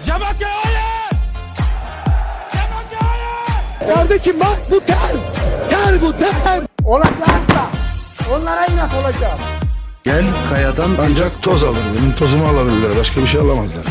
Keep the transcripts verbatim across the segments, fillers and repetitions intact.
Cemakya hayır! Cemakya hayır! Kardeşim bak bu ter! Ter bu ter! Olacaksa onlara inat olacağım. Gel kayadan ancak toz alır. Benim tozumu alabilirler. Başka bir şey alamazlar.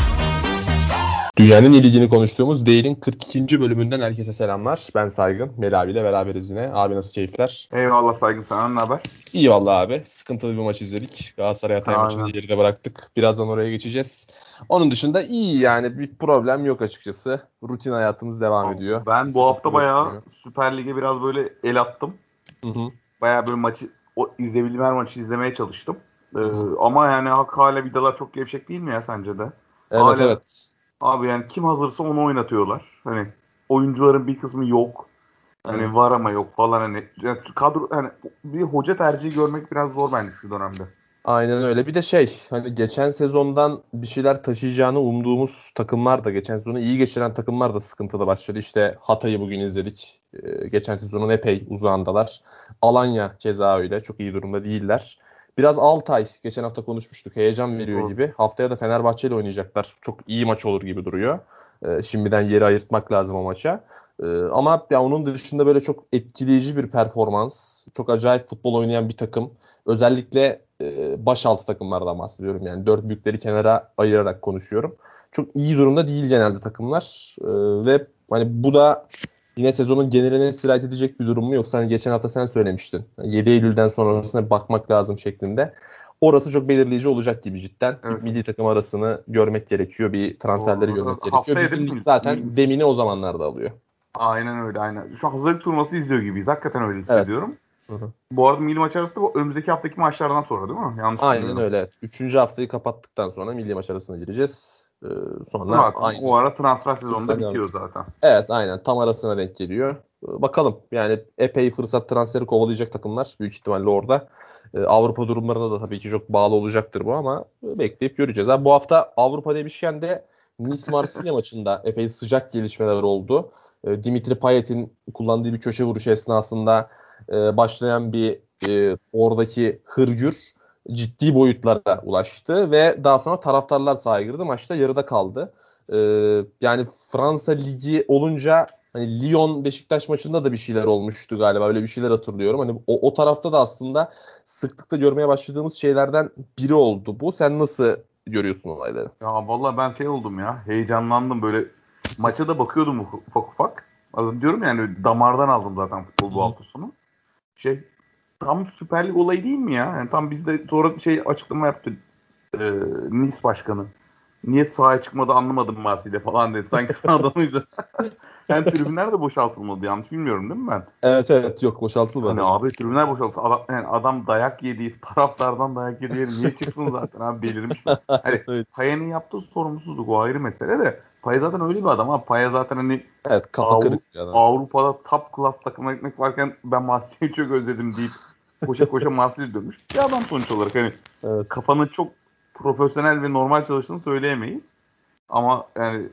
Dünyanın iyi ligini konuştuğumuz Değer'in kırk ikinci bölümünden herkese selamlar. Ben Saygın. Meli abiyle beraberiz yine. Abi nasıl keyifler? Eyvallah Saygın, sana ne haber? İyi vallahi abi. Sıkıntılı bir maç izledik. Galatasaray Hatay Aynen. maçını geride bıraktık. Birazdan oraya geçeceğiz. Onun dışında iyi yani. Bir problem yok açıkçası. Rutin hayatımız devam ediyor. Ben bu Sıkıntı hafta yok bayağı yani. Süper Lig'e biraz böyle el attım. Hı hı. Bayağı böyle maçı, o izleyebildiğim her maçı izlemeye çalıştım. Ee, hı. ama yani hak hala vidalar çok gevşek değil mi ya sence de? Evet Hala- evet. Abi yani kim hazırsa onu oynatıyorlar. Hani oyuncuların bir kısmı yok. Hani Hı. var ama yok falan hani. Yani kadro hani bir hoca tercihi görmek biraz zor bence şu dönemde. Aynen öyle. Bir de şey hani geçen sezondan bir şeyler taşıyacağını umduğumuz takımlar da geçen sezonu iyi geçiren takımlar da sıkıntıda başladı. İşte Hatay'ı bugün izledik. Ee, geçen sezonun epey uzağındalar. Alanya keza öyle. Çok iyi durumda değiller. Biraz Altay geçen hafta konuşmuştuk. Heyecan veriyor Doğru. gibi. Haftaya da Fenerbahçe ile oynayacaklar. Çok iyi maç olur gibi duruyor. Ee, şimdiden yeri ayırtmak lazım o maça. Ee, ama ya onun dışında böyle çok etkileyici bir performans. Çok acayip futbol oynayan bir takım. Özellikle e, başaltı takımlardan bahsediyorum. Yani dört büyükleri kenara ayırarak konuşuyorum. Çok iyi durumda değil genelde takımlar. E, ve hani bu da yine sezonun geneline sirayet edecek bir durum mu yoksa hani geçen hafta sen söylemiştin. Yani yedi Eylül'den sonrasına bakmak lazım şeklinde. Orası çok belirleyici olacak gibi cidden. Evet. Bir milli takım arasını görmek gerekiyor. Bir transferleri Doğru. görmek Haftaya gerekiyor. Bizim değil lig mi? zaten demini o zamanlarda alıyor. Aynen öyle aynen. Şu an hazırlık turnuvası izliyor gibiyiz. Hakikaten öyle hissediyorum. Hı hı. Bu arada milli maç arası da bu önümüzdeki haftaki maçlardan sonra değil mi? Yanlış Aynen bilmiyorum. öyle. Evet. Üçüncü haftayı kapattıktan sonra milli maç arasına gireceğiz. Ee, sonra Zaten aynı. o ara transfer sezonu da Transfer bitiyor devam zaten. Evet aynen tam arasına denk geliyor. Ee, Bakalım yani epey fırsat transferi kovalayacak takımlar büyük ihtimalle orada. Ee, Avrupa durumlarına da tabii ki çok bağlı olacaktır bu ama e, bekleyip göreceğiz. Ha, bu hafta Avrupa demişken de Nice Marsilya maçında epey sıcak gelişmeler oldu. Ee, Dimitri Payet'in kullandığı bir köşe vuruşu esnasında e, başlayan bir e, oradaki hırgür ciddi boyutlara ulaştı ve daha sonra taraftarlar sahaya girdi. Maçta yarıda kaldı. Ee, yani Fransa Ligi olunca hani Lyon Beşiktaş maçında da bir şeyler olmuştu galiba. Öyle bir şeyler hatırlıyorum. Hani o, o tarafta da aslında sıklıkla görmeye başladığımız şeylerden biri oldu bu. Sen nasıl görüyorsun olayları? Ya vallahi ben şey oldum ya. Heyecanlandım böyle. Maça da bakıyordum ufak ufak. Arada diyorum yani damardan aldım zaten futbol bu hafta sonu. Şey tam Süper Lig olayı değil mi ya? Yani tam bizde sonra şey açıklama yaptı. E, Nice başkanı. Niyet sahaya çıkmadı anlamadım Marsilya falan dedi. Sanki sen adamıydı. Yani tribünler de boşaltılmadı yanlış bilmiyorum değil mi ben? Evet evet yok boşaltılmadı. Hani abi tribünler boşaltıldı. Adam, yani adam dayak yediği, taraftardan dayak yediği yeri niye çıksın zaten abi delirmiş mi? Hani Evet. Paya'nın yaptığı sorumsuzluk o ayrı mesele de. Paya zaten öyle bir adam abi. Paya zaten hani Evet kafa Avru- kırık bir adam. Avrupa'da top class takıma gitmek varken ben Marsilya'yı çok özledim deyip koşa koşa Marsilya'ya dönmüş. Bir adam sonuç olarak hani Evet. kafanın çok profesyonel ve normal çalıştığını söyleyemeyiz. Ama yani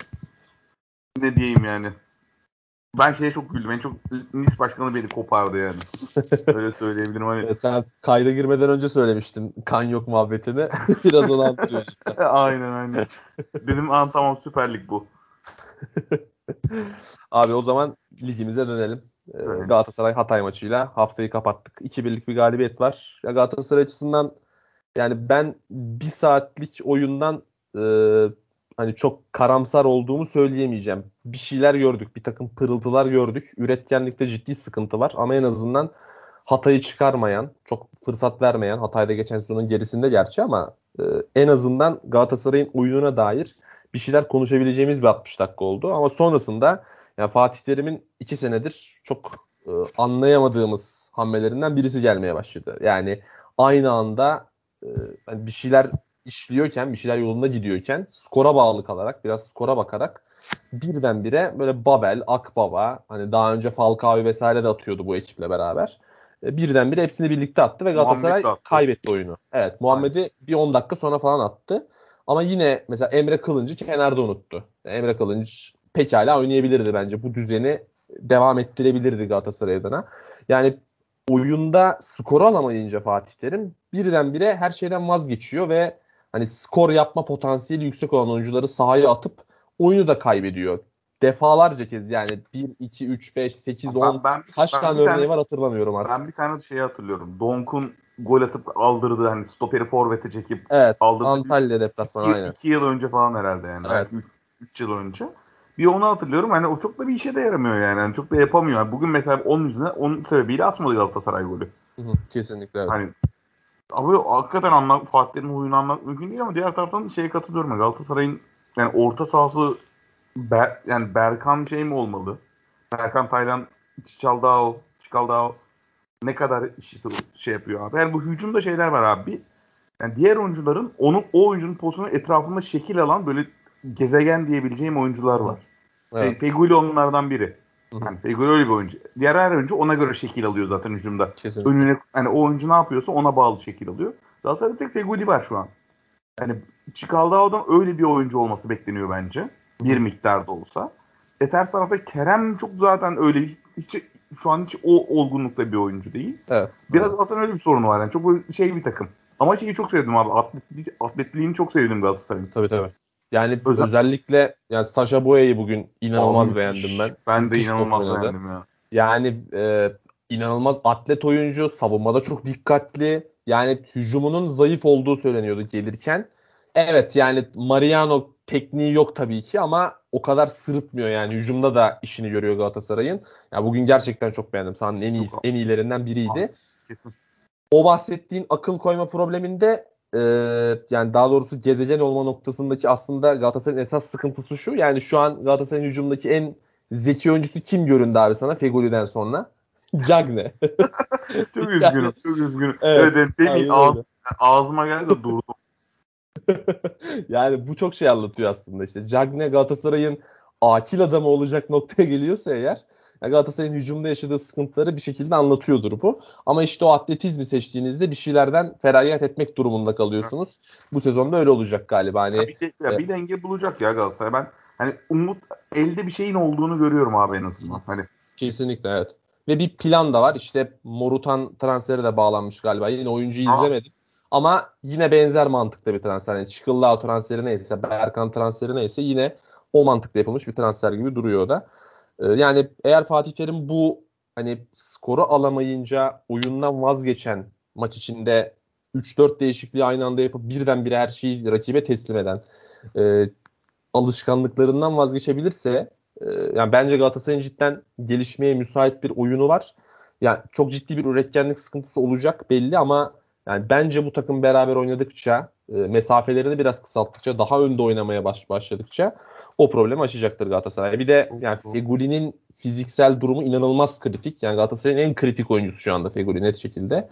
ne diyeyim yani. Ben şeye çok güldüm. En çok Nice başkanı beni kopardı yani. Öyle söyleyebilirim. Hani Evet, sen kayda girmeden önce söylemiştin kan yok muhabbetini. Biraz onu anlatıyor cidden. aynen aynen. Dedim an tamam Süper Lig bu. Abi o zaman ligimize dönelim. Ee, Evet. Galatasaray Hatay maçıyla haftayı kapattık. iki birlik bir galibiyet var. Ya Galatasaray açısından yani ben bir saatlik oyundan e, hani çok karamsar olduğumu söyleyemeyeceğim. Bir şeyler gördük, bir takım pırıltılar gördük. Üretkenlikte ciddi sıkıntı var ama en azından Hatay'ı çıkarmayan, çok fırsat vermeyen, Hatay'da geçen sezonun gerisinde gerçi ama e, en azından Galatasaray'ın oyununa dair bir şeyler konuşabileceğimiz bir altmış dakika oldu. Ama sonrasında yani Fatih Terim'in iki senedir çok e, anlayamadığımız hamlelerinden birisi gelmeye başladı. Yani aynı anda e, hani bir şeyler işliyorken, bir şeyler yolunda gidiyorken skora bağlı kalarak, biraz skora bakarak birdenbire böyle Babel, Akbaba, hani daha önce Falcao'yu vesaire de atıyordu bu ekiple beraber. E, birdenbire hepsini birlikte attı ve Galatasaray Muhammed de attı. kaybetti oyunu. Evet, Muhammed'i bir on dakika sonra falan attı. Ama yine mesela Emre Kılınç'ı kenarda unuttu. Emre Kılınç pekala oynayabilirdi bence. Bu düzeni devam ettirebilirdi Galatasaray adına. Yani oyunda skoru alamayınca Fatih Terim birdenbire her şeyden vazgeçiyor ve hani skor yapma potansiyeli yüksek olan oyuncuları sahaya atıp oyunu da kaybediyor. Defalarca kez yani bir, iki, üç, beş, sekiz, on Ben, ben, kaç ben tane bir örneği tane, var hatırlamıyorum artık. Ben bir tane şeyi hatırlıyorum. Donk'un gol atıp aldırdığı hani stoperi forvete çekip Evet, aldırdığı Antalya deplasmanı iki, aynen. iki yıl önce falan herhalde yani. Evet. üç yıl önce. Bir onu hatırlıyorum. Hani o çok da bir işe de yaramıyor yani. yani çok da yapamıyor. Yani bugün mesela onun yüzüne onun sebebiyle atmadı Galatasaray golü. Hı hı, kesinlikle evet. Hani abi hakikaten anlat, Fatih'in huyunu anlatmak mümkün değil ama diğer taraftan şeye katılıyorum. Galatasaray'ın yani orta sahası Ber, yani Berkan şey mi olmalı? Berkan Taylan, Çikaldao, Çikaldao ne kadar işte şey yapıyor abi. Yani bu hücumda şeyler var abi. Yani diğer oyuncuların onun o oyuncunun pozisyonu etrafında şekil alan böyle gezegen diyebileceğim oyuncular var. Evet. Feguli onlardan biri. Hı hı. Yani Feguli öyle bir oyuncu. Diğer her oyuncu ona göre şekil alıyor zaten hücumda. Kesinlikle. Önüne hani o oyuncu ne yapıyorsa ona bağlı şekil alıyor. Galatasaray'da tek Feguli var şu an. Yani Çikaldao'dan öyle bir oyuncu olması bekleniyor bence. Bir Hı. miktarda olsa. E ters tarafta Kerem çok zaten öyle bir hiç, şu an hiç o olgunlukta bir oyuncu değil. Evet. Biraz Evet. aslında öyle bir sorunu var. Yani çok böyle şey bir takım. Ama şeyi çok sevdim abi. Atletli, atletliğini çok sevdim Galatasaray'ın. Tabii tabii. Yani Özel- özellikle yani Sacha Boey'yi bugün inanılmaz Abi, beğendim ben. Ben de Müthiş top inanılmaz oynadı. beğendim ya. Yani e, inanılmaz atlet oyuncu, savunmada çok dikkatli. Yani hücumunun zayıf olduğu söyleniyordu gelirken. Evet yani Mariano tekniği yok tabii ki ama o kadar sırıtmıyor yani. Hücumda da işini görüyor Galatasaray'ın. Ya bugün gerçekten çok beğendim. Sahanın en iyi Yok. en iyilerinden biriydi. Abi, kesin. O bahsettiğin akıl koyma probleminde e, yani daha doğrusu gezegen olma noktasındaki aslında Galatasaray'ın esas sıkıntısı şu. Yani şu an Galatasaray'ın hücumdaki en zeki oyuncusu kim göründü abi sana Fegoli'den sonra? Cagne. Çok üzgünüm. Çok üzgünüm. Evet, Evet, demin aynen ağz, öyle. ağzıma geldi de durdum. Yani bu çok şey anlatıyor aslında işte. Cagne Galatasaray'ın akil adamı olacak noktaya geliyorsa eğer yani Galatasaray'ın hücumda yaşadığı sıkıntıları bir şekilde anlatıyordur bu. Ama işte o atletizmi seçtiğinizde bir şeylerden feragat etmek durumunda kalıyorsunuz. Bu sezonda öyle olacak galiba. Hani Ya bir, de- ya e, bir denge bulacak ya Galatasaray. Ben hani umut elde bir şeyin olduğunu görüyorum abi en azından. Hani kesinlikle evet. Ve bir plan da var. İşte Morutan transferi de bağlanmış galiba. Yine oyuncuyu Aa. izlemedim. Ama yine benzer mantıkta bir transfer. Yani Çıkıllao transferi neyse, Berkan transferi neyse yine o mantıkta yapılmış bir transfer gibi duruyor o da. Ee, yani eğer Fatih Terim bu hani skoru alamayınca oyundan vazgeçen maç içinde üç dört değişikliği aynı anda yapıp birdenbire her şeyi rakibe teslim eden e, alışkanlıklarından vazgeçebilirse e, yani bence Galatasaray'ın cidden gelişmeye müsait bir oyunu var. Yani çok ciddi bir üretkenlik sıkıntısı olacak belli ama yani bence bu takım beraber oynadıkça e, mesafelerini biraz kısalttıkça daha önde oynamaya baş, başladıkça o problemi aşacaktır Galatasaray. Bir de yani Fegüli'nin fiziksel durumu inanılmaz kritik. Yani Galatasaray'ın en kritik oyuncusu şu anda Fegüli net şekilde.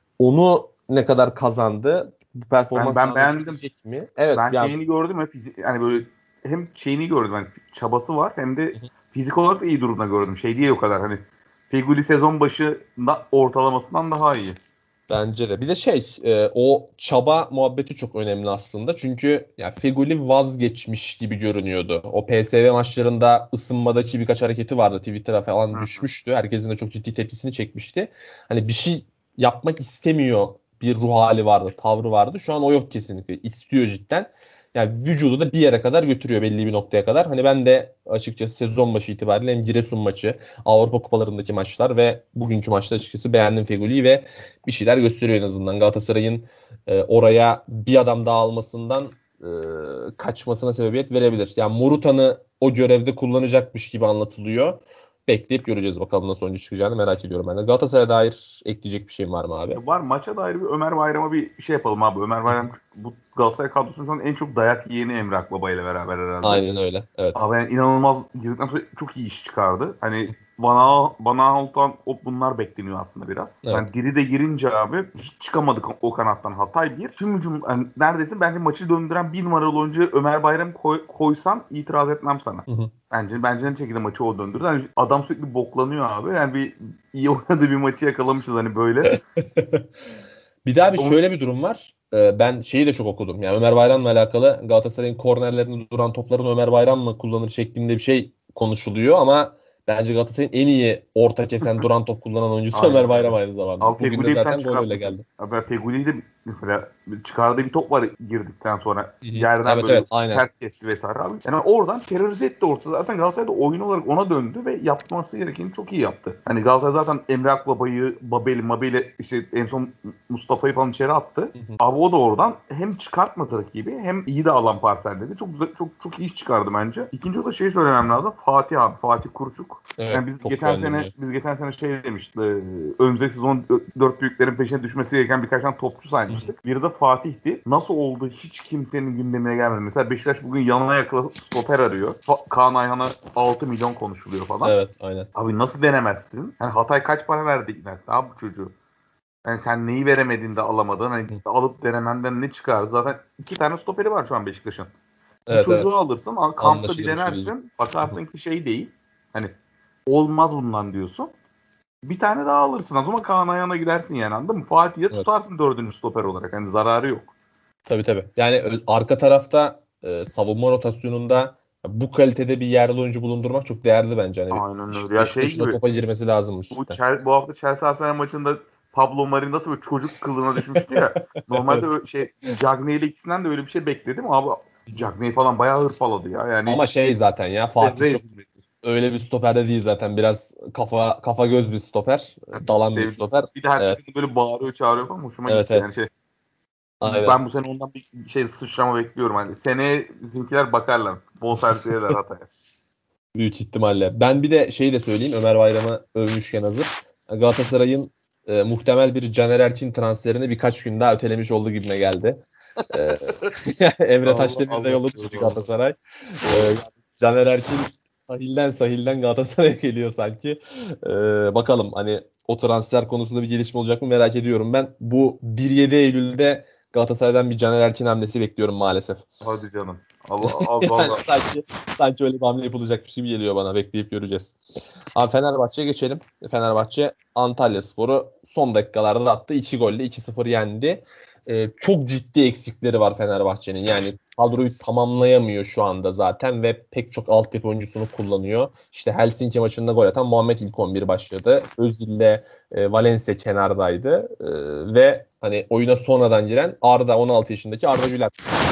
Onu ne kadar kazandı? Bu performans Ben- ben devam beğendim. edebilecek mi? Evet ben yani şeyini gördüm ya fizik yani böyle hem şeyini gördüm hani çabası var hem de fizik olarak da iyi durumda gördüm. Şey değil o kadar hani Feguli sezon başı ortalamasından daha iyi. bence de. Bir de şey e, o çaba muhabbeti çok önemli aslında. Çünkü yani Feguli vazgeçmiş gibi görünüyordu. O P S V maçlarında ısınmadaki birkaç hareketi vardı. Twitter'a falan Hı hı. düşmüştü. Herkesin de çok ciddi tepkisini çekmişti. Hani bir şey yapmak istemiyor bir ruh hali vardı, tavrı vardı. Şu an o yok kesinlikle. İstiyor cidden. Yani vücudu da bir yere kadar götürüyor belli bir noktaya kadar. Hani ben de açıkçası sezon başı itibariyle hem Giresun maçı, Avrupa kupalarındaki maçlar ve bugünkü maçta açıkçası beğendim Fegüli'yi ve bir şeyler gösteriyor en azından. Galatasaray'ın e, oraya bir adam daha almasından e, kaçmasına sebebiyet verebilir. Yani Morutan'ı o görevde kullanacakmış gibi anlatılıyor. Bekleyip göreceğiz bakalım nasıl oyuncu çıkacağını merak ediyorum ben de. Galatasaray'a dair ekleyecek bir şeyim var mı abi? Var maça dair bir Ömer Bayram'a bir şey yapalım abi. Ömer Bayram bu Galatasaray kadrosunun şu an en çok dayak yiyeni Emre Akbaba ile beraber herhalde. Aynen öyle. Evet. Abi yani inanılmaz girdikten sonra çok iyi iş çıkardı. Hani bana bana Altan o bunlar bekleniyor aslında biraz. Evet. Yani diri de girince abi hiç çıkamadık o kanattan. Hatay bir. Tüm hücum yani neredeyse bence maçı döndüren bir numaralı oyuncu Ömer Bayram koy, koysan itiraz etmem sana. Hı hı. Bence bence ne şekilde maçı o döndürdü. Yani adam sürekli boklanıyor abi. Yani bir iyi oynadığı bir maçı yakalamışız hani böyle. Bir daha bir O- şöyle bir durum var. Ee, ben şeyi de çok okudum. Yani Ömer Bayram'la alakalı Galatasaray'ın kornerlerinde duran topların Ömer Bayram mı kullanır şeklinde bir şey konuşuluyor ama bence Galatasaray'ın en iyi orta kesen duran top kullanan oyuncusu Aynen Ömer Bayram öyle. aynı zamanda. Abi Bugün de Feguli'yi falan zaten golüyle çıkartmışsın. geldi. Abi Feguli'yi de mesela çıkardığı bir top var girdikten sonra yerden evet, böyle evet, aynen. sert kesti vesaire abi. Yani oradan terörize etti ortada. Zaten Galatasaray da oyun olarak ona döndü ve yapması gerekeni çok iyi yaptı. Hani Galatasaray zaten Emre Akbaba'yı, Babel'i, Mabel'i işte en son Mustafa'yı falan içeri attı. Hı hı. Abi o da oradan hem çıkartmadı rakibi hem iyi de alan parselledi. Çok güzel, çok çok iyi iş çıkardı bence. İkinci o da şey söylemem lazım. Fatih abi, Fatih Kuruçuk. Evet, yani biz geçen sene ya. biz geçen sene şey demiştik. E, önümüzdeki sezon dört büyüklerin peşine düşmesi gereken birkaç tane topçu saymıştık. Biri de Fatih'ti. Nasıl oldu hiç kimsenin gündemine gelmedi. Mesela Beşiktaş bugün yanına yakala stoper arıyor. Kaan Ayhan'a altı milyon konuşuluyor falan. Evet, aynen. Abi nasıl denemezsin? Yani Hatay kaç para verdi ikna abi bu çocuğu? Yani sen neyi veremedin de alamadın? Hani Hı. alıp denemenden ne çıkar? Zaten iki tane stoperi var şu an Beşiktaş'ın. Evet, bu çocuğu evet. alırsın, kampta Anlaşılır bir denersin. Şey bakarsın ki şey değil. Hani olmaz bundan diyorsun. Bir tane daha alırsın. O zaman Kaan Ayhan'a gidersin yani, anladın mı? Fatih'e evet. tutarsın dördüncü stoper olarak. Hani zararı yok. Tabii tabii. Yani arka tarafta e, savunma rotasyonunda bu kalitede bir yerli oyuncu bulundurmak çok değerli bence. Hani aynen öyle. Ya şey gibi. Topa girmesi lazımmış. Bu, Chel- bu hafta Chelsea Arsenal maçında Pablo Mari nasıl böyle çocuk kılığına düşmüştü ya. Normalde evet. şey Cagney ile ikisinden de öyle bir şey bekledim. Abi Cagney falan bayağı hırpaladı ya. Yani ama şey zaten ya Fatih çok öyle bir stoper de değil zaten. Biraz kafa kafa göz bir stoper. Dalan bir stoper. Bir de her evet. böyle bağırıyor çağırıyor falan hoşuma evet, gitti. Evet. Yani şey. Aynen. Ben bu sene ondan bir şey sıçrama bekliyorum. Hani seneye bizimkiler bakarlar. Bonservis ederler Hatay'a. Büyük ihtimalle. Ben bir de şeyi de söyleyeyim. Ömer Bayram'ı övmüşken hazır. Galatasaray'ın e, muhtemel bir Caner Erkin transferini birkaç gün daha ötelemiş olduğu gibime geldi. e, Emre Taşdemir de yola düştü Galatasaray. E, Caner Erkin sahilden sahilden Galatasaray'a geliyor sanki. Ee, bakalım hani o transfer konusunda bir gelişme olacak mı merak ediyorum ben. Bu bir yedi Eylül'de Galatasaray'dan bir Caner Erkin hamlesi bekliyorum maalesef. Hadi canım. Allah Allah. Allah. Yani sanki, sanki öyle bir hamle yapılacakmış gibi geliyor bana. Bekleyip göreceğiz. Abi Fenerbahçe'ye geçelim. Fenerbahçe Antalyaspor'u son dakikalarda da attı. iki golle iki sıfır yendi. Ee, çok ciddi eksikleri var Fenerbahçe'nin. Yani kadroyu tamamlayamıyor şu anda zaten ve pek çok altyapı oyuncusunu kullanıyor. İşte Helsinki maçında gol atan Muhammed ilk on bir başladı. Özil'le e, Valencia kenardaydı. E, ve hani oyuna sonradan giren Arda on altı yaşındaki Arda Güler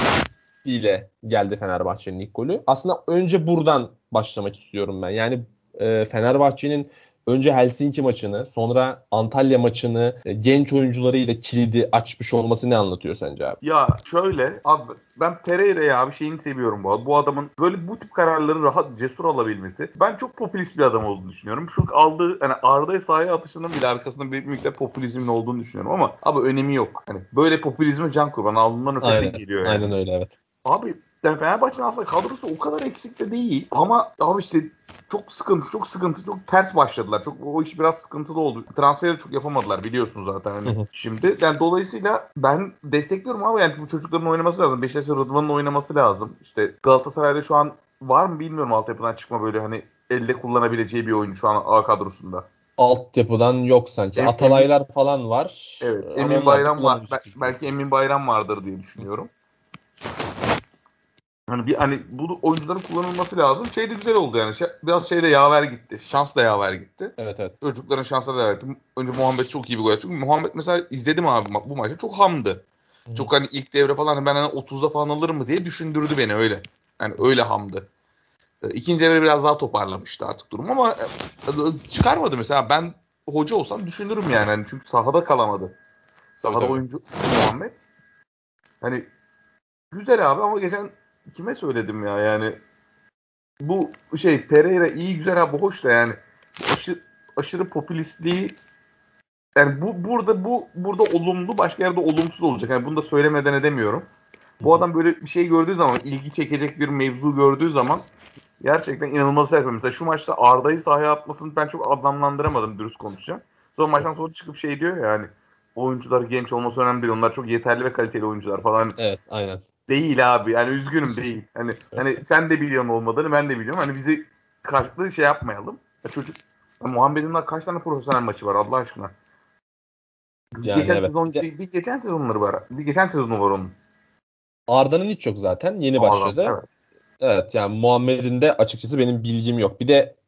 ile geldi Fenerbahçe'nin ilk golü. Aslında önce buradan başlamak istiyorum ben. Yani e, Fenerbahçe'nin önce Helsinki maçını, sonra Antalya maçını e, genç oyuncularıyla kilidi açmış olması ne anlatıyor sence abi? Ya şöyle abi, ben Pereira'yı abi şeyini seviyorum bu. Bu adamın böyle bu tip kararları rahat, cesur alabilmesi. Ben çok popülist bir adam olduğunu düşünüyorum. Çünkü aldığı hani Arda'ya sahaya atışının bile arkasında bir miktar popülizmin olduğunu düşünüyorum ama abi önemi yok. Hani böyle popülizme can kurban aldığından ötesi geliyor yani. Aynen öyle evet. Abi yani Fenerbahçe'nin aslında kadrosu o kadar eksik de değil. Ama abi işte çok sıkıntı, çok sıkıntı, çok ters başladılar. Çok o iş biraz sıkıntılı oldu. Transferi de çok yapamadılar biliyorsunuz zaten hani. Hı hı. Şimdi. Yani dolayısıyla ben destekliyorum ama yani bu çocukların oynaması lazım. Beşiktaş'ta Rıdvan'ın oynaması lazım. İşte Galatasaray'da şu an var mı bilmiyorum altyapıdan çıkma böyle hani elde kullanabileceği bir oyuncu şu an A kadrosunda. Altyapıdan yok sanki. Em, Atalaylar Emin, falan var. Evet. Emin Bayram var. Belki Emin Bayram vardır diye düşünüyorum. Hani bir hani bu oyuncuların kullanılması lazım. Şey de güzel oldu yani. Şey, biraz şey de yaver gitti. Şans da yaver gitti. Evet evet. Çocukların şansları da yaver gitti. Önce Muhammed çok iyi bir gol yaptı. Çünkü Muhammed mesela izledim abi bu maçı çok hamdı. Hı. Çok hani ilk devre falan ben hani otuzda falan alır mı diye düşündürdü beni öyle. Yani öyle hamdı. İkinci devre biraz daha toparlamıştı artık durum ama çıkarmadı mesela. Ben hoca olsam düşünürüm yani. yani çünkü sahada kalamadı. Sahada evet, oyuncu Muhammed. Hani güzel abi ama geçen kime söyledim ya yani bu şey Pereira iyi güzel abi hoş da yani aşırı, aşırı popülistliği yani bu burada bu burada olumlu başka yerde olumsuz olacak. Yani bunu da söylemeden edemiyorum. Bu adam böyle bir şey gördüğü zaman ilgi çekecek bir mevzu gördüğü zaman gerçekten inanılmaz yapıyor. Mesela şu maçta Arda'yı sahaya atmasını ben çok anlamlandıramadım dürüst konuşacağım. Sonra maçtan sonra çıkıp şey diyor ya yani oyuncular genç olması önemli değil. Onlar çok yeterli ve kaliteli oyuncular falan. Evet aynen. Değil abi. Yani üzgünüm değil. Hani hani sen de biliyorsun olmadığını ben de biliyorum. Hani bizi karşılıklı şey yapmayalım. Ya çocuk ya Muhammed'in kaç tane profesyonel maçı var Allah aşkına. Yani geçen evet. sezon bir, bir geçen sezonları var. Bir geçen sezonu var onun. Arda'nın hiç yok zaten. Yeni başladı. Arda, evet. Evet yani Muhammed'in de açıkçası benim bilgim yok. Bir de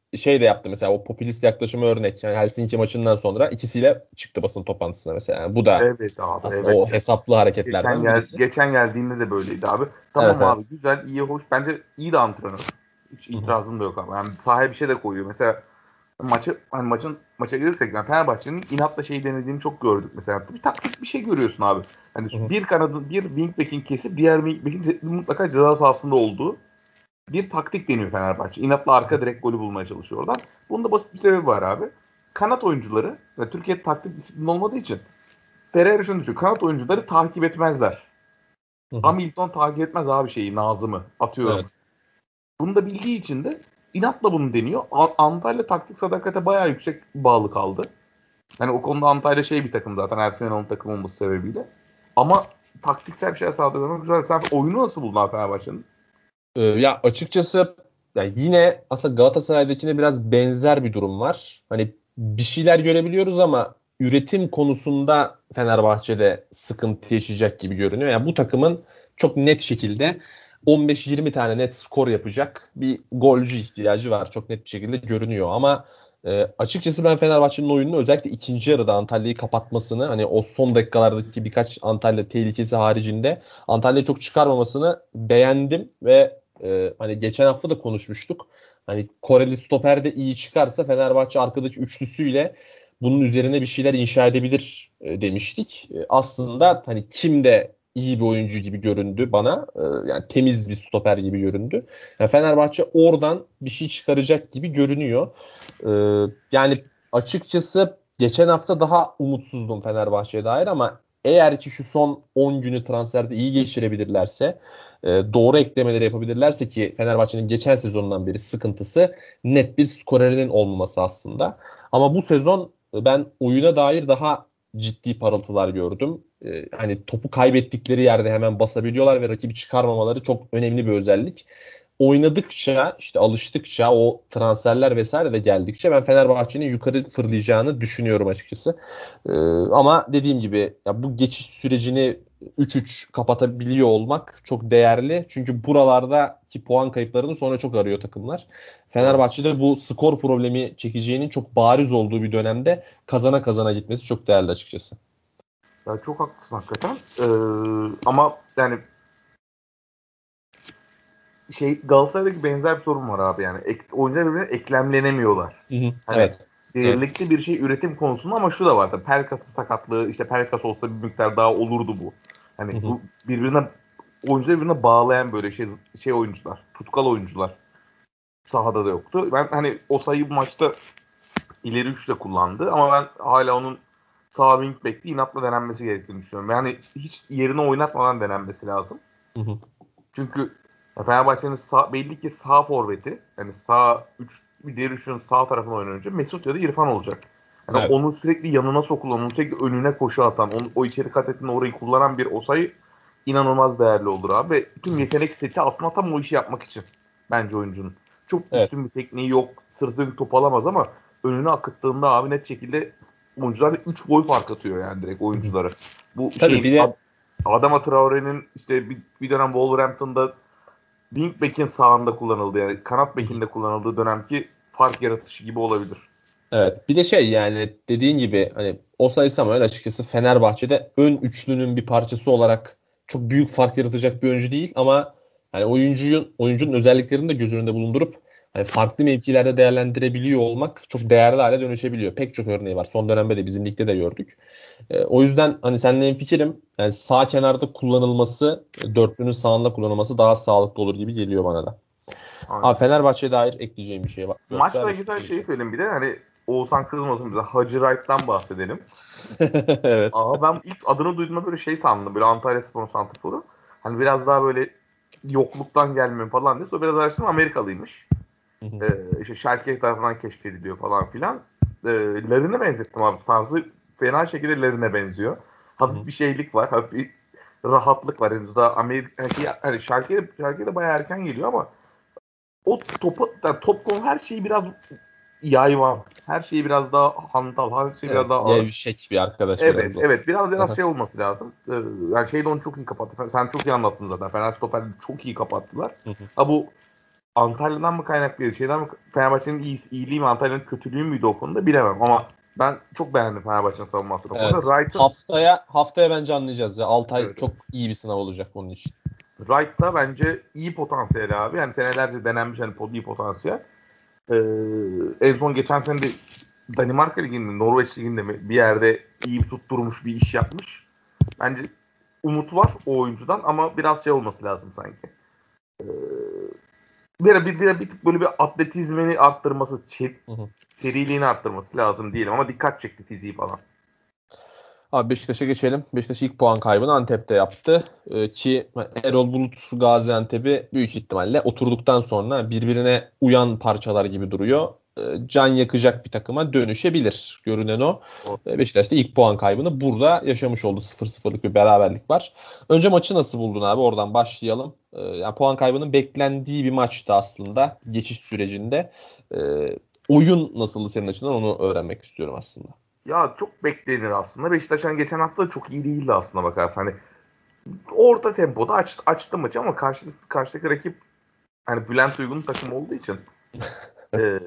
şey de yaptı mesela, o popülist yaklaşımı örnek. Yani Helsinki maçından sonra ikisiyle çıktı basın toplantısına mesela. Yani bu da Evet abi. aslında Evet. o hesaplı hareketlerden Geçen, gel, birisi. geçen geldiğinde de böyleydi abi. Tamam Evet, abi evet. güzel, iyi, hoş. Bence iyi de antrenör. Hiç Hı hı. itirazım da yok abi. Yani sahaya bir şey de koyuyor. Mesela maçı hani maçın maça gelirsek ben Fenerbahçe'nin inatla şey denediğini çok gördük mesela. Bir taktik bir şey görüyorsun abi. Hani Hı hı. bir kanadın bir wingback'in kesip diğer wingback'in mutlaka ceza sahasında olduğu bir taktik deniyor Fenerbahçe. İnatla arka direkt golü bulmaya çalışıyor oradan. Bunun da basit bir sebebi var abi. Kanat oyuncuları ve Türkiye taktik disiplini olmadığı için Pereira şunu düşünüyor. Kanat oyuncuları takip etmezler. Hı hı. Hamilton takip etmez abi şeyi, Nazım'ı. Atıyorum. Evet. Bunu da bildiği için de inatla bunu deniyor. A- Antalya taktik sadakate bayağı yüksek bağlı kaldı. Hani o konuda Antalya şey bir takım zaten. Ersun Yanal'ın takım olması sebebiyle. Ama taktiksel bir şeyler sağlıyor. Güzel. Sen oyunu nasıl buldun abi Fenerbahçe'nin? Ee, ya açıkçası ya yine aslında Galatasaray'dakine biraz benzer bir durum var. Hani bir şeyler görebiliyoruz ama üretim konusunda Fenerbahçe'de sıkıntı yaşayacak gibi görünüyor. Yani bu takımın çok net şekilde on beş yirmi tane net skor yapacak bir golcü ihtiyacı var. Çok net bir şekilde görünüyor ama e, açıkçası ben Fenerbahçe'nin oyununu özellikle ikinci yarıda Antalya'yı kapatmasını, hani o son dakikalardaki birkaç Antalya tehlikesi haricinde Antalya'yı çok çıkarmamasını beğendim ve e, hani geçen hafta da konuşmuştuk. Hani Koreli stoper de iyi çıkarsa Fenerbahçe arkadaki üçlüsüyle bunun üzerine bir şeyler inşa edebilir e, demiştik. E, aslında hani kim de iyi bir oyuncu gibi göründü bana. E, yani temiz bir stoper gibi göründü. Yani Fenerbahçe oradan bir şey çıkaracak gibi görünüyor. E, yani açıkçası geçen hafta daha umutsuzdum Fenerbahçe'ye dair ama eğer ki şu son on günü transferde iyi geçirebilirlerse, e, doğru eklemeleri yapabilirlerse, ki Fenerbahçe'nin geçen sezondan beri sıkıntısı net bir skorerinin olmaması aslında. Ama bu sezon e, ben oyuna dair daha ciddi parıltılar gördüm. E, hani topu kaybettikleri yerde hemen basabiliyorlar ve rakibi çıkarmamaları çok önemli bir özellik. Oynadıkça, işte alıştıkça, o transferler vesaire de geldikçe ben Fenerbahçe'nin yukarı fırlayacağını düşünüyorum açıkçası. Ee, ama dediğim gibi ya bu geçiş sürecini üç üç kapatabiliyor olmak çok değerli. Çünkü buralardaki puan kayıplarını sonra çok arıyor takımlar. Evet. Fenerbahçe'de bu skor problemi çekeceğinin çok bariz olduğu bir dönemde kazana kazana gitmesi çok değerli açıkçası. Ya çok haklısın hakikaten. Ee, ama yani şey Galatasaray'daki benzer bir sorun var abi yani. Ek, oyuncular birbirine eklemlenemiyorlar. Hı hı, Hani evet. Evet. birlikte bir şey üretim konusunda ama şu da var tabii. Pelkas'ın sakatlığı, işte Pelkas olsa bir miktar daha olurdu bu. Hani Hı hı. bu birbirine oyuncuları birbirine bağlayan böyle şey şey oyuncular, tutkal oyuncular sahada da yoktu. Ben hani o sayıyı bu maçta ileri üçle kullandı ama ben hala onun sağ wing back'te inatla denenmesi gerektiğini düşünüyorum. Yani hiç yerine oynatmadan denenmesi lazım. Hı hı. Çünkü Fenerbahçe'nin sağ, belli ki sağ forveti, yani sağ üç bir diğer üçünün sağ tarafına oynayınca Mesut ya da İrfan olacak. Yani Evet. onun sürekli yanına sokulan, onun sürekli önüne koşu atan, onu, o içeri kat ettiğinde orayı kullanan bir Osayi inanılmaz değerli olur abi. Ve tüm yetenek seti aslında tam o işi yapmak için bence oyuncunun. Çok Evet. üstün bir tekniği yok, sırtını top alamaz ama önüne akıttığında abi net şekilde oyuncular üç boy fark atıyor yani direkt oyuncuları. Bu Tabii şey bir de Adama Traore'nin işte bir, bir dönem Wolverhampton'da wingback'in sağında kullanıldığı, yani kanat bekinde kullanıldığı dönemki fark yaratışı gibi olabilir. Evet. Bir de şey, yani dediğin gibi hani Osayi Samuel açıkçası Fenerbahçe'de ön üçlünün bir parçası olarak çok büyük fark yaratacak bir oyuncu değil ama hani oyuncunun oyuncunun özelliklerini de göz önünde bulundurup hani farklı mevkilerde değerlendirebiliyor olmak çok değerli hale dönüşebiliyor. Pek çok örneği var. Son dönemde de bizim ligde de gördük. E, o yüzden hani seninle hemfikirim. Yani sağ kenarda kullanılması, e, dörtlünün sağında kullanılması daha sağlıklı olur gibi geliyor bana da. Aynen. Abi Fenerbahçe'ye dair ekleyeceğim bir şey var. Yoksa Maçla güzel şeyi söyleyeyim bir de hani Oğuzhan kızmasın bize. Hacı Wright'tan bahsedelim. Evet. Aa ben ilk adını duyduğumda böyle şey sandım. Böyle Antalyaspor santraforu. Hani biraz daha böyle yokluktan gelmiyor falan diye. Sonra biraz araştırdım, Amerikalıymış. Hı hı. Ee, işte Schalke tarafından keşfediliyor falan filan. Ee, Larin'e benzettim abi. Tarzı fena şekilde Larin'e benziyor. Hafif bir şeylik var. Hafif bir rahatlık var. Henüz daha Amerika hani Schalke, Schalke de bayağı erken geliyor ama o topu, yani top konu her şeyi biraz yayvan. Her şeyi biraz daha hantal. Her şeyi biraz Evet, daha ağır. gevşek bir arkadaş Evet, biraz da. evet. Biraz biraz Aha. şey olması lazım. Ee, yani şey de onu çok iyi kapattı. Sen çok iyi anlattın zaten. Fener stoperleri çok iyi kapattılar. Hı hı. Ha bu Antalya'dan mı kaynaklıydı? Şeyden mi? Fenerbahçe'nin iyi, iyiliği mi Antalya'nın kötülüğü müydü o konuda bilemem ama ben çok beğendim Fenerbahçe'nin savunma hattını. Evet. Wright'ın Haftaya haftaya bence anlayacağız ya. Altay Evet. çok iyi bir sınav olacak onun için. Wright'ta bence iyi potansiyel abi. Yani senelerce denenmiş hani iyi potansiyel. Ee, en son geçen sene de Danimarka Ligi'nde, Norveç Ligi'nde mi bir yerde iyi tutturmuş bir iş yapmış. Bence umut var o oyuncudan ama biraz şey olması lazım sanki. Ee, bir, bir, bir, bir tık böyle bir atletizmini arttırması, şey, Hı hı. seriliğini arttırması lazım diyelim ama dikkat çekti fiziği falan. Abi Beşiktaş'a geçelim. Beşiktaş ilk puan kaybını Antep'te yaptı. Ee, ki Erol Bulut Gaziantep'i büyük ihtimalle oturduktan sonra birbirine uyan parçalar gibi duruyor. Ee, can yakacak bir takıma dönüşebilir. Görünen o. Ee, Beşiktaş'ta ilk puan kaybını burada yaşamış oldu. sıfır sıfırlık bir beraberlik var. Önce maçı nasıl buldun abi? Oradan başlayalım. Ee, yani puan kaybının beklendiği bir maçtı aslında geçiş sürecinde. Ee, oyun nasıldı senin açından onu öğrenmek istiyorum aslında. Ya çok beklenir aslında. Beşiktaş hani geçen hafta çok iyi değildi aslında bakarsan. Hani orta tempoda aç, açtı maçı ama karşı, karşıdaki rakip hani Bülent Uygun'un takımı olduğu için ee,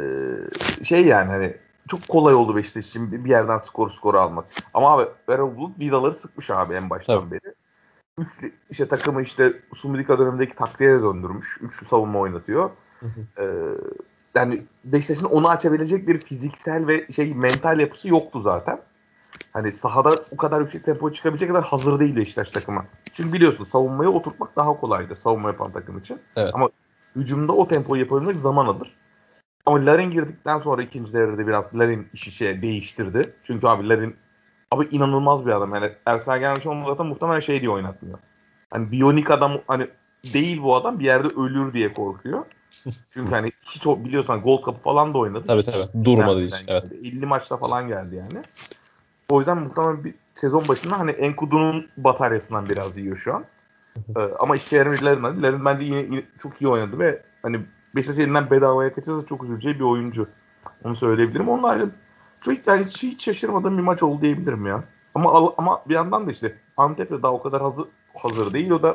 şey yani hani çok kolay oldu Beşiktaş için bir yerden skor skoru almak. Ama abi Erol Bulut vidaları sıkmış abi en baştan Tabii. beri. Üçlü işte takımı işte Sumudika dönemindeki taktiğe de döndürmüş. Üçlü savunma oynatıyor. Ee, yani Beşiktaş'ın onu açabilecek bir fiziksel ve şey mental yapısı yoktu zaten. Hani sahada o kadar yüksek tempoya çıkabilecek kadar hazır değil Beşiktaş takımı. Çünkü biliyorsun savunmayı oturtmak daha kolaydı savunma yapan takım için. Evet. Ama hücumda o tempoyu yapabilmek zaman alır. Ama Larin girdikten sonra ikinci devrede biraz Larin işi şey değiştirdi. Çünkü abi Larin abi inanılmaz bir adam. Yani Ersan Gelmişoğlu zaten muhtemelen şey diye oynatmıyor. Hani biyonik adam hani değil bu adam bir yerde ölür diye korkuyor. Çünkü hani hiç o biliyorsan Gold Cup'ı falan da oynadı. Tabii tabii. Durmadı hiç. Evet. elli maçta falan geldi yani. O yüzden muhtemelen bir sezon başında hani Enkudu'nun bataryasından biraz yiyor şu an. ee, ama işe yaramış Larin. Larin bence yine, yine çok iyi oynadı ve hani Beşiktaş elinden bedavaya kaçırsa çok üzüleceği bir oyuncu. Onu söyleyebilirim. Onun ayrı çok yani hiç, hiç şaşırmadığım bir maç oldu diyebilirim ya. Ama ama bir yandan da işte Antep'te daha o kadar hazır hazır değil. O da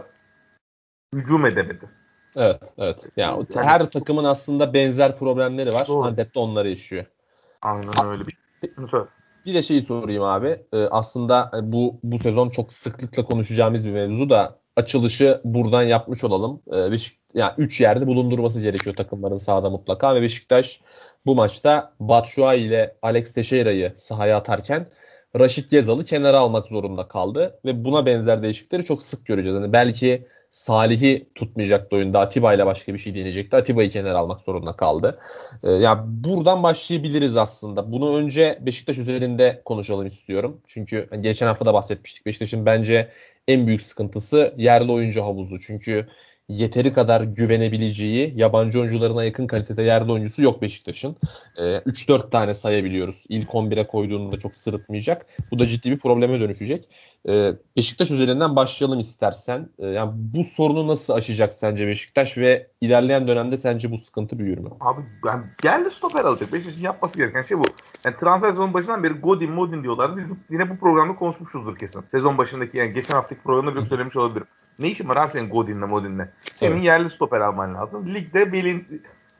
hücum edemedi. Evet, evet. Yani Yani- her takımın aslında benzer problemleri var. Doğru. Antep de onları yaşıyor. Aynen öyle. Bir, bunu söyle. Bir de şeyi sorayım abi. Ee, aslında bu bu sezon çok sıklıkla konuşacağımız bir mevzu da açılışı buradan yapmış olalım. Ee, Beşik, yani üç yerde bulundurması gerekiyor takımların sahada mutlaka ve Beşiktaş bu maçta Batshuayi ile Alex Teixeira'yı sahaya atarken Raşit Gezal'ı kenara almak zorunda kaldı ve buna benzer değişiklikleri çok sık göreceğiz. Hani belki Salih'i tutmayacaktı oyunda. Atiba ile başka bir şey deneyecekti. Atiba'yı kenara almak zorunda kaldı. Ee, yani buradan başlayabiliriz aslında. Bunu önce Beşiktaş üzerinde konuşalım istiyorum. Çünkü geçen hafta da bahsetmiştik. Beşiktaş'ın bence en büyük sıkıntısı yerli oyuncu havuzu. Çünkü yeteri kadar güvenebileceği yabancı oyuncularına yakın kalitede yerli oyuncusu yok Beşiktaş'ın. Ee, üç dört tane sayabiliyoruz. İlk on bire koyduğunda çok sırıtmayacak. Bu da ciddi bir probleme dönüşecek. Ee, Beşiktaş üzerinden başlayalım istersen. Ee, yani bu sorunu nasıl aşacak sence Beşiktaş ve ilerleyen dönemde sence bu sıkıntı büyür mü? Abi yani geldi stoper alacak. Beşiktaş'ın yapması gereken şey bu. Yani transfer sezonun başından beri Godin, Modin diyorlar. Biz yine bu programda konuşmuşuzdur kesin. Sezon başındaki yani geçen haftaki programda bir söylemiş olabilirim. Ne işin var abi senin Godin'le, Modin'le? Senin Tabii. yerli stoper alman lazım. Ligde Belin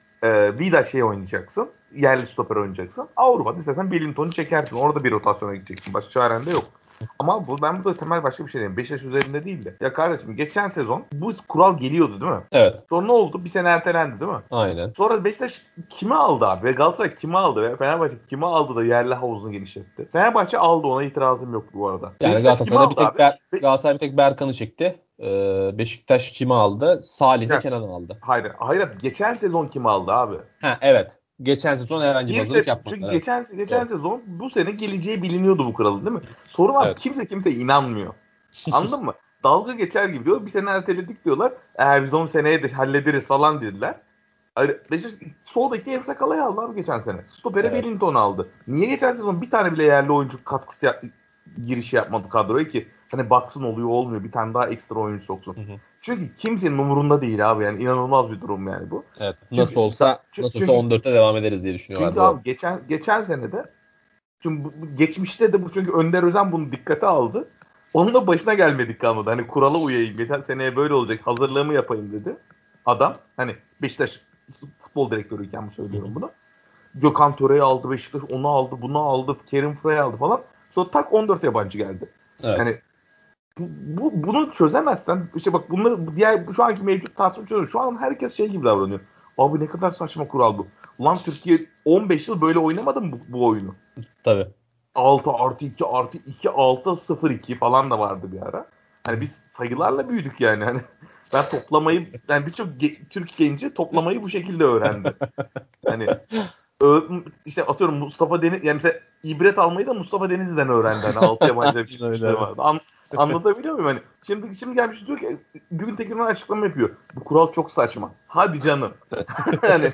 e, Vida şey oynayacaksın. Yerli stoper oynayacaksın. Avrupa'da istersen Bellington'u çekersin. Orada bir rotasyona gideceksin. Başka çaren de yok. Ama bu, ben burada temel başka bir şey diyeyim. Beşiktaş üzerinde değil de. Ya kardeşim geçen sezon bu kural geliyordu değil mi? Evet. Sonra ne oldu? Bir sene ertelendi değil mi? Aynen. Sonra Beşiktaş kimi aldı abi? Ve Galatasaray kimi aldı? Ve Fenerbahçe kimi aldı da yerli havuzunu genişletti? Fenerbahçe aldı, ona itirazım yok bu arada. Yani Beşiktaş Galatasaray'da kimi bir aldı tek abi? Ber- Galatasaray bir tek Berkan'ı çekti. Ee, Beşiktaş kimi aldı? Salih de Evet. Kenan'ı aldı. Hayır, hayır. Geçen sezon kimi aldı abi? Ha, evet. Geçen sezon herhangi bir Bir hazırlık se- yapmadılar. Çünkü Evet. geçen geçen Doğru. sezon bu sene geleceği biliniyordu bu kuralın değil mi? Sorun abi Evet. kimse kimse inanmıyor. Anladın mı? Dalga geçer gibi diyor. Bir sene erteledik diyorlar. Eğer biz onu seneye de hallederiz falan dediler. Hayır, Beşiktaş soldaki El Sakala'yı aldı abi geçen sene. Stoper'e Evet. Wellington aldı. Niye geçen sezon bir tane bile yerli oyuncu katkısı yap- girişi yapmadı kadroya ki hani baksın oluyor olmuyor bir tane daha ekstra oyuncu soksun. Hı hı. Çünkü kimsenin umurunda değil abi yani inanılmaz bir durum yani bu. Evet. Çünkü- Nasıl olsa çünkü- nasıl olsa on dörtte devam ederiz diye düşünüyorlar. Çünkü Doğru. abi geçen geçen sene de çünkü bu, bu- geçmişte de bu çünkü Önder Özen bunu dikkate aldı. Onun da başına gelmedik kalmadı. Hani kurala uyayım. Geçen seneye böyle olacak. Hazırlığımı yapayım dedi. adam. Hani Beşiktaş futbol direktörüyken mi söylüyorum bunu. Gökhan Töre'yi aldı, Beşiktaş onu aldı, bunu aldı, Kerim Frey'i aldı falan. Sonra tak on dört yabancı geldi. Evet. Yani bu, bu bunu çözemezsen işte bak bunları diğer şu anki mevcut tartışma çözüyor. Şu an herkes şey gibi davranıyor. Abi ne kadar saçma kural bu. Ulan Türkiye on beş yıl böyle oynamadı mı bu, bu oyunu? Tabii. altı artı iki artı iki altı sıfır iki falan da vardı bir ara. Hani biz sayılarla büyüdük yani. Hani ben toplamayı yani birçok ge- Türk genci toplamayı bu şekilde öğrendi. Hani ö- işte atıyorum Mustafa Deniz yani mesela ibret almayı da Mustafa Denizli'den öğrendi. Hani altı yabancı bir şey vardı. An- anlatabiliyor muyum? Hani şimdi şimdi gelmiş diyor ki Gün Tekin'den açıklama yapıyor. Bu kural çok saçma. Hadi canım. Yani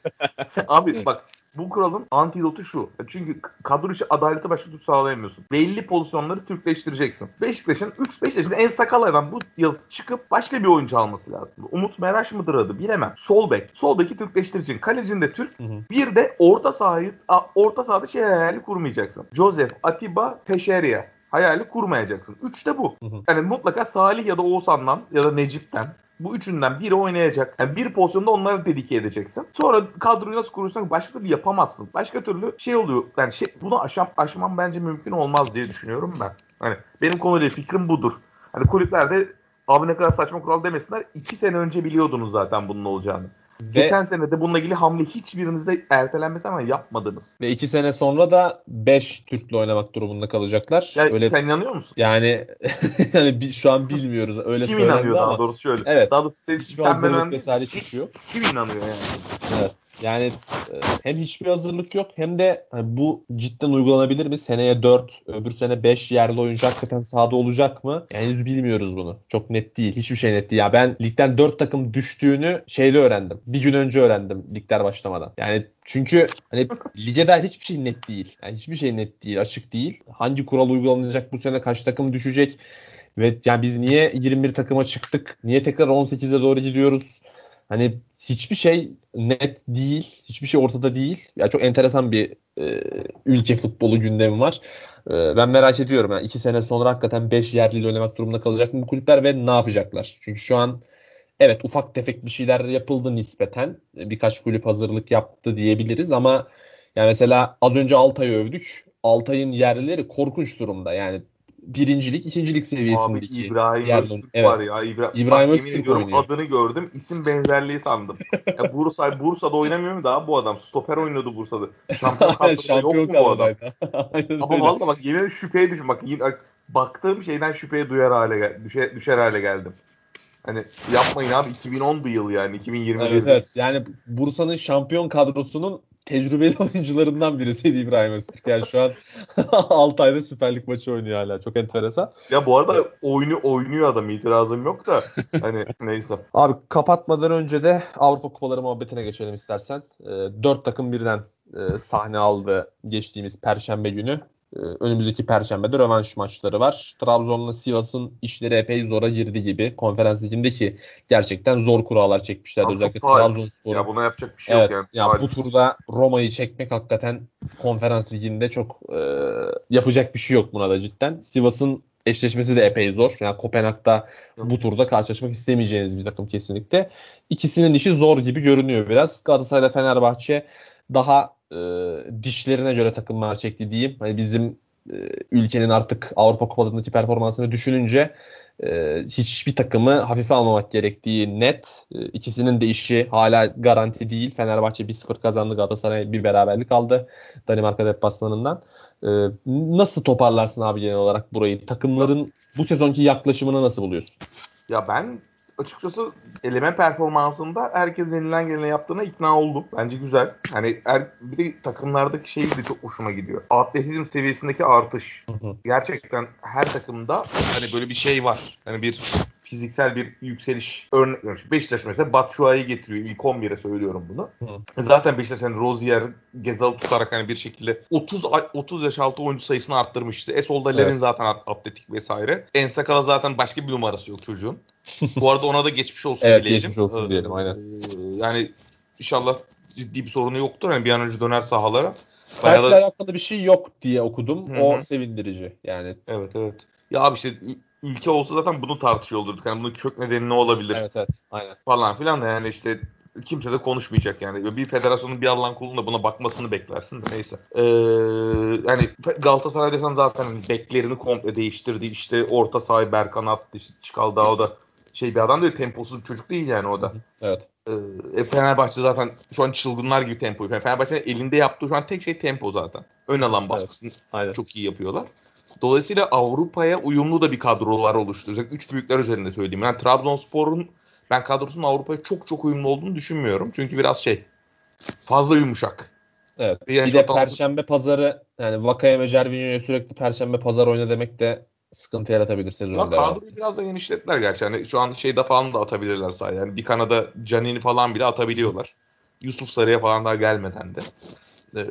abi bak bu kuralın antidotu şu. Çünkü kadro içi adaleti başka türlü sağlayamıyorsun. Belli pozisyonları Türkleştireceksin. Beşiktaş'ın üç Beşiktaş'ın en sakal adam bu yaz çıkıp başka bir oyuncu alması lazım. Umut Meraş mıdır adı bilemem. Sol bek. Sol beki Türkleştireceksin. Kalecinde Türk. Hı hı. Bir de orta sahayı orta sahada şey hayali kurmayacaksın. Joseph, Atiba, Teşeriye hayali kurmayacaksın. Üç de bu. Hı hı. Yani mutlaka Salih ya da Oğuzhan'dan ya da Necip'ten bu üçünden biri oynayacak. Yani bir pozisyonda onları dedike edeceksin. Sonra kadroyu nasıl kurursan başka türlü yapamazsın. Başka türlü şey oluyor. Yani şey, bunu aşam, aşmam bence mümkün olmaz diye düşünüyorum ben. Hani benim konuyla fikrim budur. Hani kulüplerde abi ne kadar saçma kural demesinler. İki sene önce biliyordunuz zaten bunun olacağını. Ve geçen sene de bununla ilgili hamle hiçbirinizde ertelenmesi ama yapmadınız. Ve iki sene sonra da beş Türk'le oynamak durumunda kalacaklar. Ya, öyle sen inanıyor musun? Yani yani biz şu an bilmiyoruz. Öyle kim söylendi inanıyor ama. daha doğrusu şöyle. Evet. Daha doğrusu hiçbir hazırlık vesaire hiçbir şey yok. Kim inanıyor yani? Evet. Yani hem hiçbir hazırlık yok hem de hani bu cidden uygulanabilir mi? Seneye dört, öbür sene beş yerli oyuncu hakikaten sahada olacak mı? Yani henüz bilmiyoruz bunu. Çok net değil. Hiçbir şey net değil. Ya ben ligden dört takım düştüğünü şeyde öğrendim. Bir gün önce öğrendim ligler başlamadan. Yani çünkü hani lige dair hiçbir şey net değil. Yani hiçbir şey net değil, açık değil. Hangi kural uygulanacak bu sene, kaç takım düşecek? Ve yani biz niye yirmi bir takıma çıktık? Niye tekrar on sekize doğru gidiyoruz? Hani hiçbir şey net değil. Hiçbir şey ortada değil. Ya çok enteresan bir e, ülke futbolu gündemi var. E, ben merak ediyorum. Yani iki sene sonra hakikaten beş yerliyle oynamak durumunda kalacak mı bu kulüpler ve ne yapacaklar? Çünkü şu an evet ufak tefek bir şeyler yapıldı nispeten. Birkaç kulüp hazırlık yaptı diyebiliriz ama yani mesela az önce Altay'ı övdük. Altay'ın yerlileri korkunç durumda. Yani birincilik, ikincilik seviyesindeki. Abi İbrahim yerli. Öztürk Evet. var ya. İbra- İbrahim Bak, Öztürk yemin ediyorum oynuyor. adını gördüm. İsim benzerliği sandım. Ya Bursa, Bursa'da oynamıyor mu daha bu adam? Stoper oynuyordu Bursa'da. Şampiyon kadroda yok mu bu adam? Ama valla bak yemin ediyorum şüpheye düşün. Bak yine baktığım şeyden şüpheye duyar hale gel- düşer, düşer hale geldim. Hani yapmayın abi iki bin ondu yıl yani iki bin yirmi bir. Evet evet. Yani Bursa'nın şampiyon kadrosunun tecrübeli oyuncularından birisiydi İbrahim Öztürk. Yani şu an altı ayda Süper Lig maçı oynuyor hala. Çok enteresan. Ya bu arada oyunu oynuyor adam, itirazım yok da hani neyse. Abi kapatmadan önce de Avrupa Kupaları muhabbetine geçelim istersen. E, dört takım birden e, sahne aldı geçtiğimiz Perşembe günü. E, önümüzdeki Perşembe'de rövanş maçları var. Trabzon'la Sivas'ın işleri epey zora girdi gibi. Konferans ligindeki gerçekten zor kurallar çekmişlerdi. Abi özellikle çok faal. Trabzonspor'un. Ya buna yapacak bir şey Evet, yok yani. Ya bu turda Roma'yı çekmek hakikaten konferans liginde çok e, yapacak bir şey yok buna da cidden. Sivas'ın eşleşmesi de epey zor. Yani Kopenhag'da bu turda karşılaşmak istemeyeceğiniz bir takım kesinlikle. İkisinin işi zor gibi görünüyor biraz. Galatasaray'da Fenerbahçe daha e, dişlerine göre takımlar çekti diyeyim. Hani bizim e, ülkenin artık Avrupa Kupalarındaki performansını düşününce e, hiçbir takımı hafife almamak gerektiği net. E, ikisinin de işi hala garanti değil. Fenerbahçe bir sıfır kazandı. Galatasaray bir beraberlik aldı Danimarka deplasmanından. E, nasıl toparlarsın abi genel olarak burayı? Takımların bu sezonki yaklaşımını nasıl buluyorsun? Ya ben açıkçası eleme performansında herkesin elinden geleni yaptığına ikna oldum. Bence güzel. Hani er, bir de takımlardaki şey de çok hoşuma gidiyor. Atletizm seviyesindeki artış. Hı hı. Gerçekten her takımda hani böyle bir şey var. Hani bir fiziksel bir yükseliş örnek veriyorum. Beşiktaş mesela Batshuayi'yi getiriyor. İlk on bire söylüyorum bunu. Hı. Zaten Beşiktaş hani Rozier, Gezal'ı tutarak hani bir şekilde otuz otuz yaş altı oyuncu sayısını arttırmıştı. Esol'da Lerin evet. Zaten atletik vesaire. Ensakal'a zaten başka bir numarası yok çocuğun. Bu arada ona da geçmiş olsun evet, dileyelim. Geçmiş olsun ee, diyelim aynen. Yani inşallah ciddi bir sorunu yoktur. Yani bir an önce döner sahalara. Kalple da... alakalı bir şey yok diye okudum. Hı-hı. O sevindirici yani. Evet evet. Ya abi işte ülke olsa zaten bunu tartışıyor olurduk. Yani bunun kök nedeni ne olabilir Evet evet. Aynen. falan filan da yani işte kimse de konuşmayacak yani. Bir federasyonun bir Allah'ın kulunun da buna bakmasını beklersin de neyse. Ee, yani Galatasaray desen zaten beklerini komple değiştirdi. İşte orta sahayı Berkan attı. İşte Çıkaldağ o da şey bir adam değil, temposuz bir çocuk değil yani o da. Evet. Ee, Fenerbahçe zaten şu an çılgınlar gibi tempo yapıyor. Fenerbahçe'nin elinde yaptığı şu an tek şey tempo zaten. Ön alan baskısını Aynen. çok iyi yapıyorlar. Dolayısıyla Avrupa'ya uyumlu da bir kadrolar oluşturacak. Üç büyükler üzerinde söyleyeyim. Yani Trabzonspor'un ben kadrosunun Avrupa'ya çok çok uyumlu olduğunu düşünmüyorum. Çünkü biraz şey fazla yumuşak. Evet. Yani bir de çok Perşembe pazarı yani Vakayeme Cervinho'ya sürekli Perşembe pazar oyna demek de sıkıntı yaratabilir sezonun Ya devamı. kadroyu biraz da genişlettiler gerçi. Yani şu an şeyde falan da atabilirler sahaya. Yani bir kanada Canini falan bile atabiliyorlar. Yusuf Sarı'ya falan daha gelmeden de. Ee,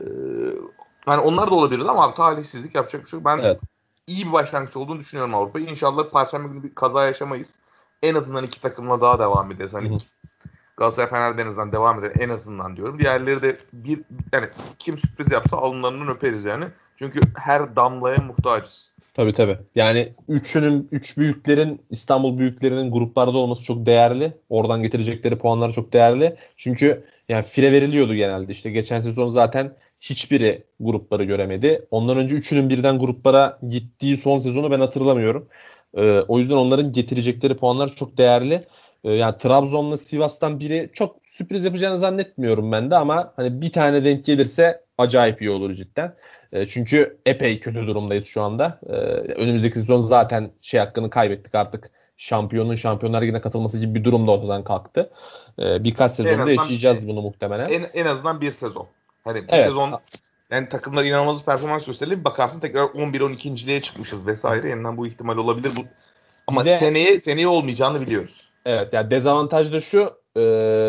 yani onlar da olabilirdi ama abi talihsizlik yapacak bir şey yok. Ben Evet. iyi bir başlangıç olduğunu düşünüyorum Avrupa'yı. İnşallah Perşembe günü bir kaza yaşamayız. En azından iki takımla daha devam ederiz. Hani Hı hı. Galatasaray Fener'den en azından devam eder en azından diyorum. Diğerleri de bir yani kim sürpriz yapsa alınlarından öperiz yani. Çünkü her damlaya muhtacız. Tabii tabii. Yani üçünün, üç büyüklerin İstanbul büyüklerinin gruplarda olması çok değerli. Oradan getirecekleri puanlar çok değerli. Çünkü yani fire veriliyordu genelde. İşte geçen sezon zaten hiçbiri grupları göremedi. Ondan önce üçünün birden gruplara gittiği son sezonu ben hatırlamıyorum. Ee, o yüzden onların getirecekleri puanlar çok değerli. Ee, yani Trabzon'la Sivas'tan biri çok sürpriz yapacağını zannetmiyorum ben de ama hani bir tane denk gelirse acayip iyi olur cidden. E, çünkü epey kötü durumdayız şu anda. E, önümüzdeki sezon zaten şey hakkını kaybettik artık. Şampiyonun Şampiyonlar Ligi'ne katılması gibi bir durum da ortadan kalktı. E, birkaç sezonda azından- yaşayacağız bunu muhtemelen. En, en azından bir sezon. Hani bu Evet. sezon yani takımlar inanılmaz bir performans gösterelim. Bakarsın tekrar on bir on ikinciliğe çıkmışız vesaire. Yeniden bu ihtimal olabilir. Bu ama Bir de- seneye seneye olmayacağını biliyoruz. Evet yani dezavantaj da şu e,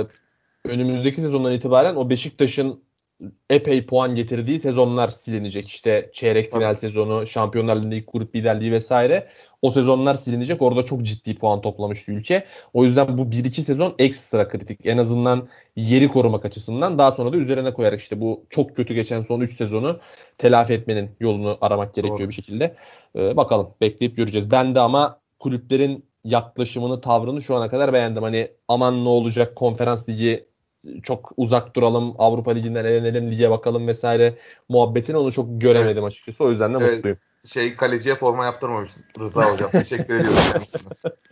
önümüzdeki sezondan itibaren o Beşiktaş'ın epey puan getirdiği sezonlar silinecek. İşte çeyrek final Tabii. sezonu, Şampiyonlar Ligi'nde ilk grup liderliği vesaire. O sezonlar silinecek. Orada çok ciddi puan toplamıştı ülke. O yüzden bu bir iki sezon ekstra kritik. En azından yeri korumak açısından. Daha sonra da üzerine koyarak işte bu çok kötü geçen son üç sezonu telafi etmenin yolunu aramak gerekiyor Doğru. bir şekilde. Ee, bakalım bekleyip göreceğiz. Ben de ama kulüplerin yaklaşımını, tavrını şu ana kadar beğendim. Hani aman ne olacak konferans ligi çok uzak duralım, Avrupa Ligi'nden elenelim, lige bakalım vesaire muhabbetini onu çok göremedim Evet. açıkçası. O yüzden de Evet. mutluyum. Şey kaleciye forma yaptırmamış Rıza hocam. Teşekkür ediyorum kendisine.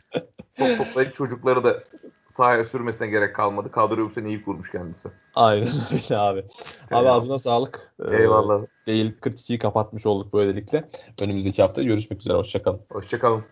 Top toplayıp çocukları da sahaya sürmesine gerek kalmadı. Kadroyu bu sene iyi kurmuş kendisi. Aynen öyle abi. Abi Eyvallah. ağzına sağlık. Ee, Eyvallah. Değil kırk ikiyi kapatmış olduk böylelikle. Önümüzdeki hafta görüşmek üzere. Hoşçakalın. Hoşçakalın.